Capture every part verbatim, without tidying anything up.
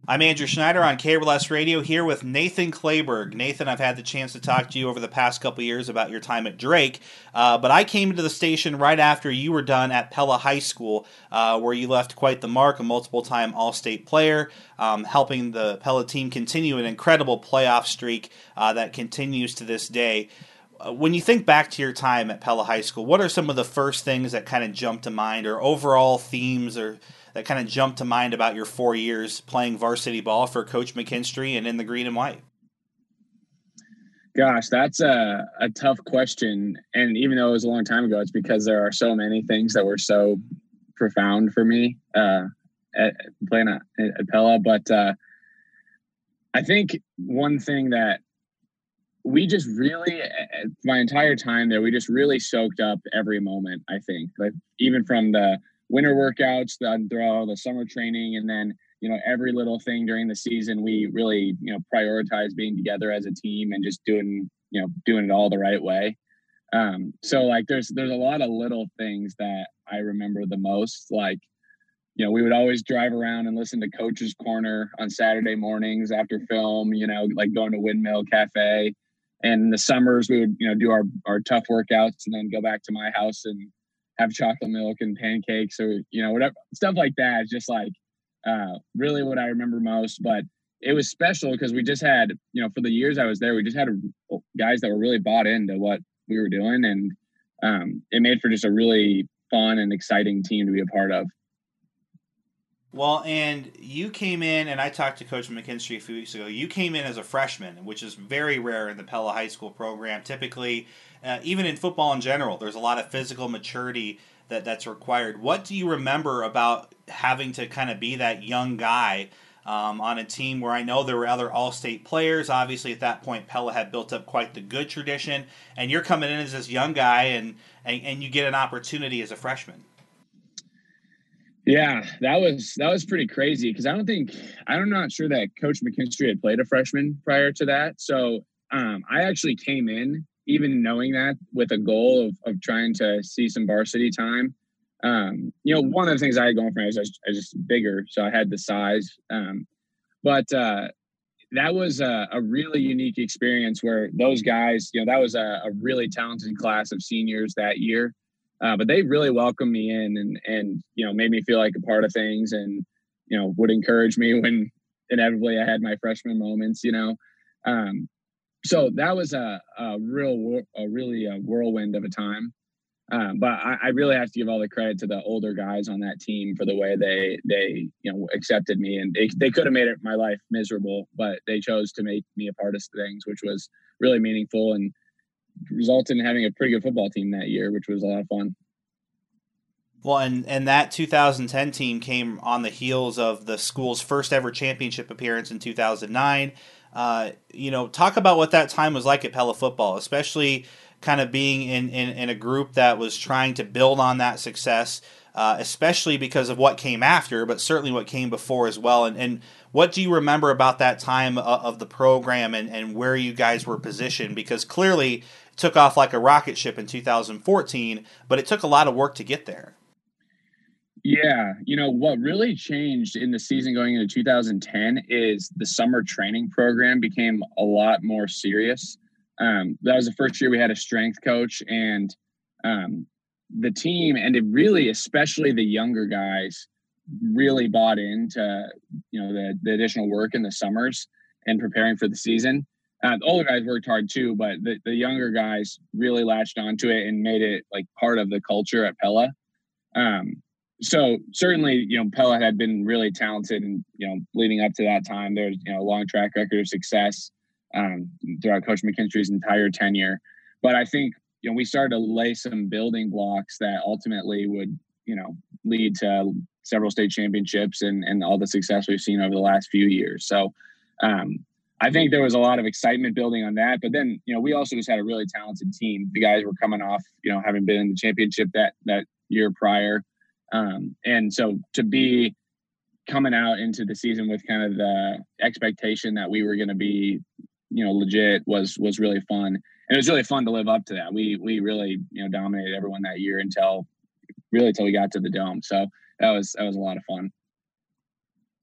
I'm Andrew Schneider on K R L S Radio here with Nathan Clayberg. Nathan, I've had the chance to talk to you over the past couple years about your time at Drake, uh, but I came to the station right after you were done at Pella High School, uh, where you left quite the mark, a multiple-time All-State player, um, helping the Pella team continue an incredible playoff streak uh, that continues to this day. Uh, When you think back to your time at Pella High School, what are some of the first things that kind of jump to mind, or overall themes, or that kind of jump to mind about your four years playing varsity ball for Coach McKinstry and in the green and white? Gosh, that's a, a tough question. And even though it was a long time ago, it's because there are so many things that were so profound for me uh, at, playing at, at Pella. But uh, I think one thing that we just really, my entire time there, we just really soaked up every moment, I think. Like even from the winter workouts, the through the summer training, and then, you know, every little thing during the season, we really, you know, prioritize being together as a team and just doing, you know, doing it all the right way. Um, so like there's there's a lot of little things that I remember the most. Like, you know, we would always drive around and listen to Coach's Corner on Saturday mornings after film, you know, like going to Windmill Cafe. And in the summers we would, you know, do our, our tough workouts and then go back to my house and have chocolate milk and pancakes, or, you know, whatever, stuff like that. It's just like uh, really what I remember most. But it was special because we just had, you know, for the years I was there, we just had a, guys that were really bought into what we were doing. And um, it made for just a really fun and exciting team to be a part of. Well, and you came in, and I talked to Coach McKinstry a few weeks ago. You came in as a freshman, which is very rare in the Pella High School program. Typically, uh, even in football in general, there's a lot of physical maturity that, that's required. What do you remember about having to kind of be that young guy um, on a team where I know there were other all-state players? Obviously, at that point, Pella had built up quite the good tradition, and you're coming in as this young guy, and, and, and you get an opportunity as a freshman. Yeah, that was that was pretty crazy because I don't think I'm not sure that Coach McKinstry had played a freshman prior to that. So um, I actually came in even knowing that with a goal of of trying to see some varsity time. Um, you know, one of the things I had going for me is I was, I was just bigger, so I had the size. Um, but uh, that was a, a really unique experience where those guys, you know, that was a, a really talented class of seniors that year. Uh, but they really welcomed me in and, and, you know, made me feel like a part of things and, you know, would encourage me when inevitably I had my freshman moments, you know. Um, so that was a, a real, a really a whirlwind of a time. Um, but I, I really have to give all the credit to the older guys on that team for the way they, they, you know, accepted me. And they, they could have made it my life miserable, but they chose to make me a part of things, which was really meaningful and resulted in having a pretty good football team that year, which was a lot of fun. Well, and, and that two thousand ten team came on the heels of the school's first ever championship appearance in two thousand nine. Uh, you know, talk about what that time was like at Pella football, especially kind of being in, in, in a group that was trying to build on that success, uh, especially because of what came after, but certainly what came before as well. And, and what do you remember about that time of, of the program and, and where you guys were positioned? Because clearly it took off like a rocket ship in two thousand fourteen, but it took a lot of work to get there. Yeah, you know, what really changed in the season going into two thousand ten is the summer training program became a lot more serious. Um, that was the first year we had a strength coach, and um, the team, and it really, especially the younger guys, really bought into, you know, the, the additional work in the summers and preparing for the season. Uh, the older guys worked hard too, but the, the younger guys really latched onto it and made it like part of the culture at Pella. Um, So certainly, you know, Pella had been really talented and, you know, leading up to that time, there's, you know, a long track record of success um, throughout Coach McKinstry's entire tenure. But I think, you know, we started to lay some building blocks that ultimately would, you know, lead to several state championships and, and all the success we've seen over the last few years. So um, I think there was a lot of excitement building on that. But then, you know, we also just had a really talented team. The guys were coming off, you know, having been in the championship that, that year prior. Um, and so to be coming out into the season with kind of the expectation that we were going to be, you know, legit was, was really fun. And it was really fun to live up to that. We, we really, you know, dominated everyone that year until really until we got to the Dome. So that was, that was a lot of fun.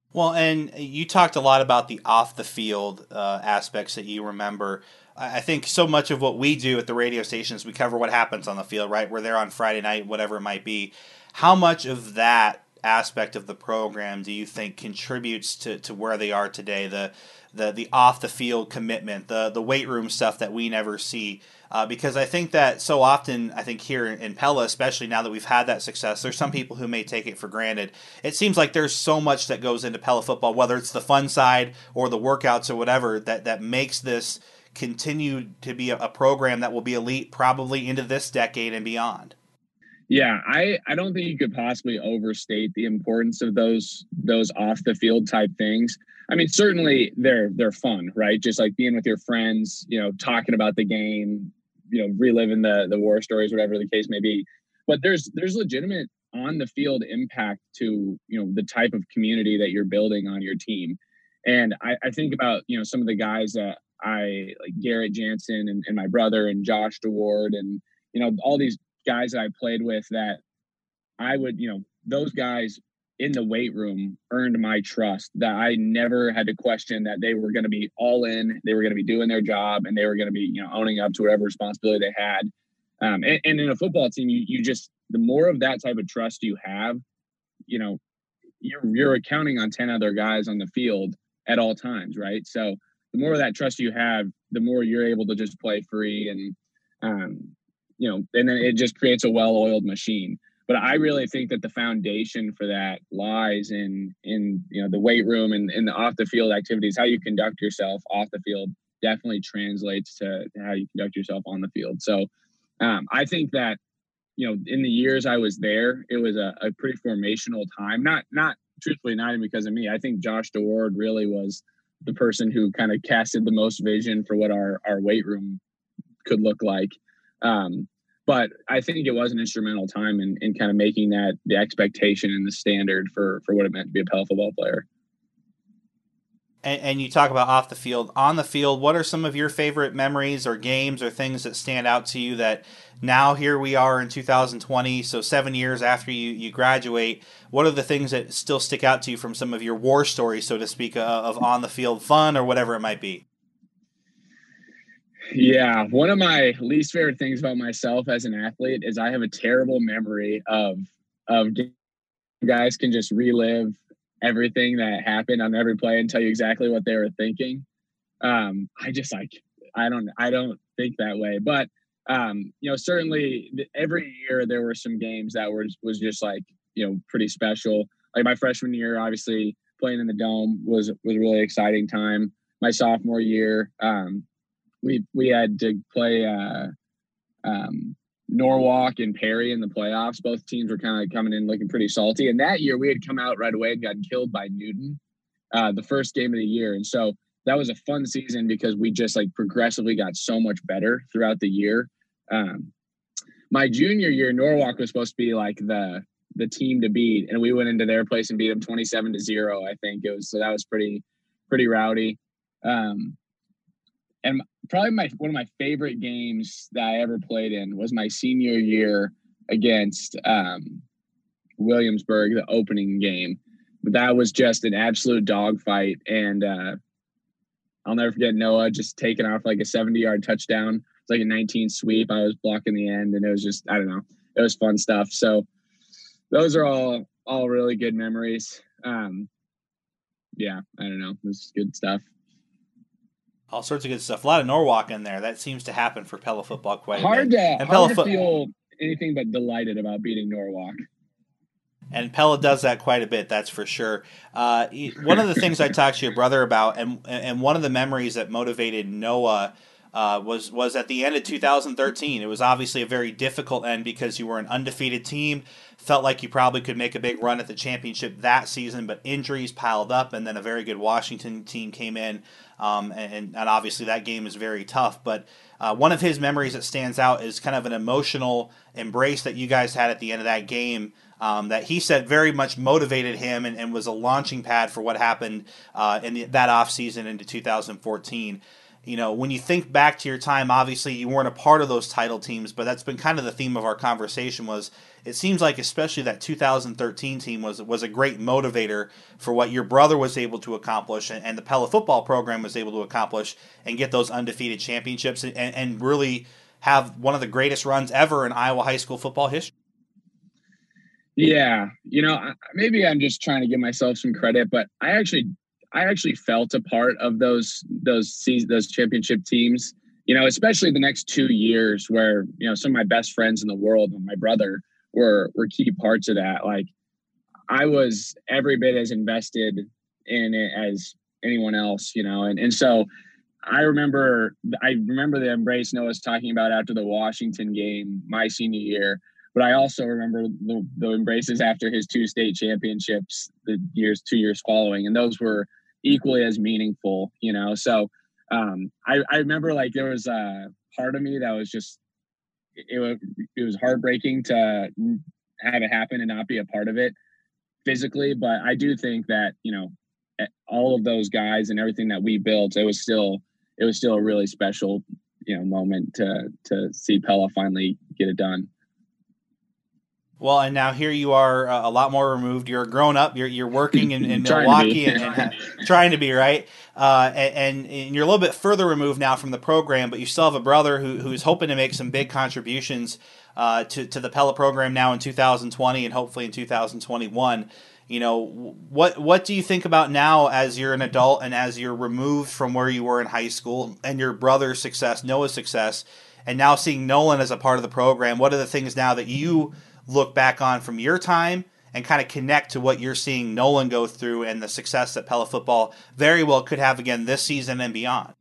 Well, and you talked a lot about the off the field uh, aspects that you remember. I I think so much of what we do at the radio stations, we cover what happens on the field, right? We're there on Friday night, whatever it might be. How much of that aspect of the program do you think contributes to, to where they are today? The the the off the field commitment, the the weight room stuff that we never see. Uh, because I think that so often, I think here in Pella, especially now that we've had that success, there's some people who may take it for granted. It seems like there's so much that goes into Pella football, whether it's the fun side or the workouts or whatever, that, that makes this continue to be a, a program that will be elite probably into this decade and beyond. Yeah, I, I don't think you could possibly overstate the importance of those those off the field type things. I mean, certainly they're they're fun, right? Just like being with your friends, you know, talking about the game, you know, reliving the the war stories, whatever the case may be. But there's there's legitimate on the field impact to, you know, the type of community that you're building on your team. And I, I think about, you know, some of the guys that I like, Garrett Jansen and, and my brother and Josh DeWard and, you know, all these guys that I played with that I would, you know, those guys in the weight room earned my trust, that I never had to question that they were going to be all in, they were going to be doing their job, and they were going to be, you know, owning up to whatever responsibility they had. Um, and, and in a football team, you, you just, the more of that type of trust you have, you know, you're, you're accounting on ten other guys on the field at all times. Right. So the more of that trust you have, the more you're able to just play free and, um, you know, and then it just creates a well-oiled machine. But I really think that the foundation for that lies in, in, you know, the weight room and in the off the field activities. How you conduct yourself off the field definitely translates to, to how you conduct yourself on the field. So um, I think that, you know, in the years I was there, it was a, a pretty formational time. Not, not truthfully, not even because of me. I think Josh DeWard really was the person who kind of casted the most vision for what our, our weight room could look like. Um, but I think it was an instrumental time in, in kind of making that the expectation and the standard for, for what it meant to be a Pella football player. And, and you talk about off the field, on the field. What are some of your favorite memories or games or things that stand out to you that now here we are in two thousand twenty, so seven years after you, you graduate, what are the things that still stick out to you from some of your war stories, so to speak, uh, of on the field fun or whatever it might be? Yeah, one of my least favorite things about myself as an athlete is I have a terrible memory of of guys can just relive everything that happened on every play and tell you exactly what they were thinking. Um, I just like I don't I don't think that way, but um, you know, certainly every year there were some games that were was just like, you know, pretty special. Like my freshman year, obviously playing in the Dome was was a really exciting time. My sophomore year, um, we we had to play uh, um, Norwalk and Perry in the playoffs. Both teams were kind of coming in looking pretty salty. And that year we had come out right away and gotten killed by Newton, uh, the first game of the year. And so that was a fun season because we just like progressively got so much better throughout the year. Um, my junior year, Norwalk was supposed to be like the the team to beat, and we went into their place and beat them twenty-seven to zero. I think it was, so that was pretty pretty rowdy. Um, and probably my one of my favorite games that I ever played in was my senior year against um, Williamsburg, the opening game. But that was just an absolute dogfight, and uh, I'll never forget Noah just taking off like a seventy-yard touchdown. It's like a nineteen sweep. I was blocking the end, and it was just, I don't know, it was fun stuff. So those are all all really good memories. Um, yeah, I don't know, it was good stuff. All sorts of good stuff. A lot of Norwalk in there. That seems to happen for Pella football quite hard a bit. To, and hard Pella to fo- feel anything but delighted about beating Norwalk. And Pella does that quite a bit, that's for sure. Uh, one of the things I talked to your brother about, and and one of the memories that motivated Noah uh, was was at the end of two thousand thirteen. It was obviously a very difficult end because you were an undefeated team. Felt like you probably could make a big run at the championship that season, but injuries piled up, and then a very good Washington team came in, um, and, and obviously that game is very tough. But uh, one of his memories that stands out is kind of an emotional embrace that you guys had at the end of that game. Um, that he said very much motivated him and, and was a launching pad for what happened uh, in the, that offseason into two thousand fourteen. You know, when you think back to your time, obviously you weren't a part of those title teams, but that's been kind of the theme of our conversation. Was it seems like especially that two thousand thirteen team was was a great motivator for what your brother was able to accomplish, and, and the Pella football program was able to accomplish, and get those undefeated championships, and, and really have one of the greatest runs ever in Iowa high school football history. Yeah, you know, maybe I'm just trying to give myself some credit, but I actually, I actually felt a part of those those seasons, those championship teams. You know, especially the next two years, where you know some of my best friends in the world, and my brother, were were key parts of that. Like, I was every bit as invested in it as anyone else. You know, and and so I remember, I remember the embrace Noah was talking about after the Washington game my senior year. But I also remember the, the embraces after his two state championships, the years, two years following, and those were equally as meaningful, you know? So um, I, I remember like there was a part of me that was just, it was, it was heartbreaking to have it happen and not be a part of it physically. But I do think that, you know, all of those guys and everything that we built, it was still, it was still a really special, you know, moment to, to see Pella finally get it done. Well, and now here you are, uh, a lot more removed. You're grown up. You're you're working in, in Milwaukee and, and trying to be right, uh, and, and you're a little bit further removed now from the program. But you still have a brother who who's hoping to make some big contributions uh, to to the Pella program now in two thousand twenty and hopefully in two thousand twenty-one. You know, what what do you think about now as you're an adult and as you're removed from where you were in high school and your brother's success, Noah's success, and now seeing Nolan as a part of the program? What are the things now that you look back on from your time and kind of connect to what you're seeing Nolan go through and the success that Pella football very well could have again this season and beyond?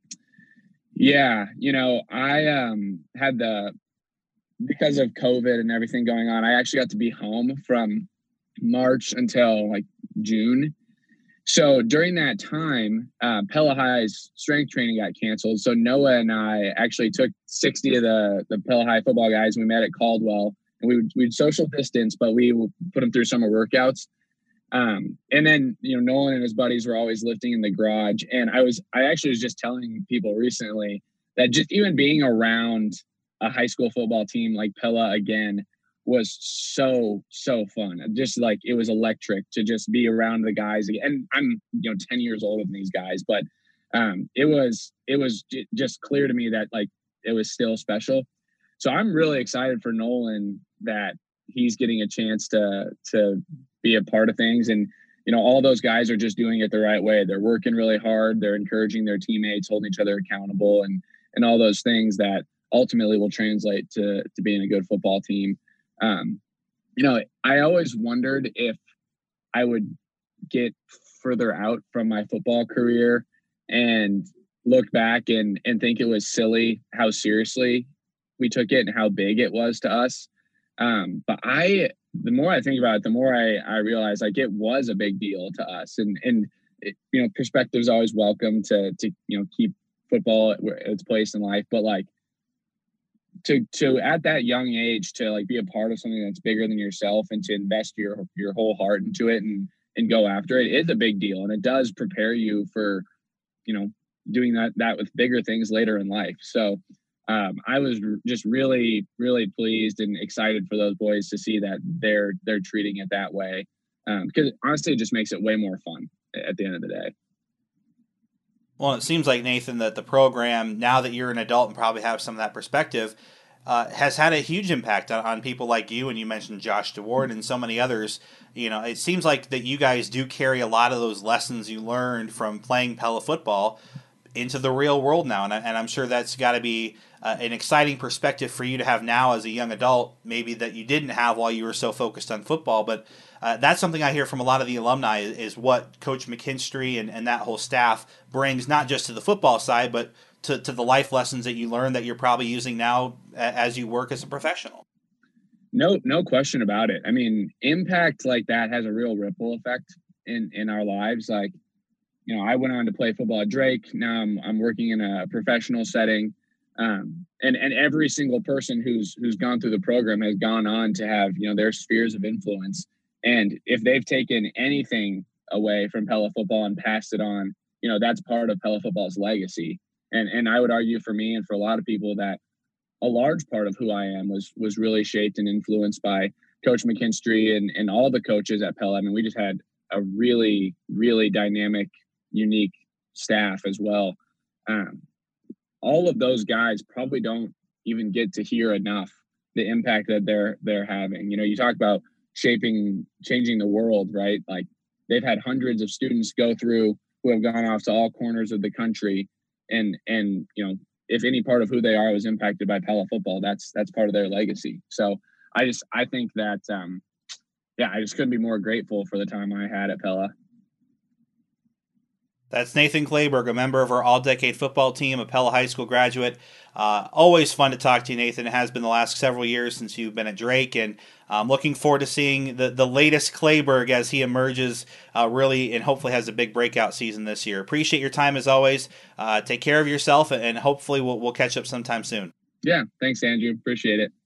Yeah, you know, I um, had the, because of COVID and everything going on, I actually got to be home from March until like June. So during that time, uh, Pella High's strength training got canceled. So Noah and I actually took sixty of the, the Pella High football guys. We met at Caldwell. And we would we'd social distance, but we would put them through summer workouts. Um, and then, you know, Nolan and his buddies were always lifting in the garage. And I was, I actually was just telling people recently that just even being around a high school football team like Pella again was so, so fun. Just like, it was electric to just be around the guys again. And I'm, you know, ten years older than these guys, but um, it was, it was j- just clear to me that like, it was still special. So I'm really excited for Nolan that he's getting a chance to to be a part of things. And, you know, all those guys are just doing it the right way. They're working really hard. They're encouraging their teammates, holding each other accountable, and and all those things that ultimately will translate to to being a good football team. Um, you know, I always wondered if I would get further out from my football career and look back and and think it was silly how seriously we took it and how big it was to us. Um, but I, the more I think about it, the more I, I realize like it was a big deal to us. And, and it, you know, perspective is always welcome to, to, you know, keep football at its place in life. But like to, to at that young age, to like be a part of something that's bigger than yourself and to invest your, your whole heart into it and, and go after it is a big deal. And it does prepare you for, you know, doing that, that with bigger things later in life. So, Um, I was just really, really pleased and excited for those boys to see that they're they're treating it that way, um, because honestly, it just makes it way more fun at the end of the day. Well, it seems like, Nathan, that the program, now that you're an adult and probably have some of that perspective, uh, has had a huge impact on, on people like you. And you mentioned Josh DeWard and so many others. You know, it seems like that you guys do carry a lot of those lessons you learned from playing Pella football into the real world now, and, I, and I'm sure that's got to be uh, an exciting perspective for you to have now as a young adult, maybe that you didn't have while you were so focused on football. But uh, that's something I hear from a lot of the alumni is, is what Coach McKinstry and, and that whole staff brings, not just to the football side, but to, to the life lessons that you learned that you're probably using now as you work as a professional. No, no question about it. I mean, impact like that has a real ripple effect in, in our lives. Like, you know, I went on to play football at Drake. Now I'm I'm working in a professional setting, um, and and every single person who's who's gone through the program has gone on to have, you know, their spheres of influence. And if they've taken anything away from Pella football and passed it on, you know, that's part of Pella football's legacy. And and I would argue for me and for a lot of people that a large part of who I am was was really shaped and influenced by Coach McKinstry and, and all the coaches at Pella. I mean, we just had a really, really dynamic, unique staff as well. Um, all of those guys probably don't even get to hear enough the impact that they're they're having. You know, you talk about shaping, changing the world, right? Like they've had hundreds of students go through who have gone off to all corners of the country, and and you know, if any part of who they are was impacted by Pella football, that's that's part of their legacy. So I just I think that um, yeah, I just couldn't be more grateful for the time I had at Pella. That's Nathan Clayberg, a member of our all-decade football team, a Pella High School graduate. Uh, always fun to talk to you, Nathan. It has been the last several years since you've been at Drake, and I'm looking forward to seeing the, the latest Clayberg as he emerges uh, really and hopefully has a big breakout season this year. Appreciate your time as always. Uh, take care of yourself, and hopefully we'll, we'll catch up sometime soon. Yeah, thanks, Andrew. Appreciate it.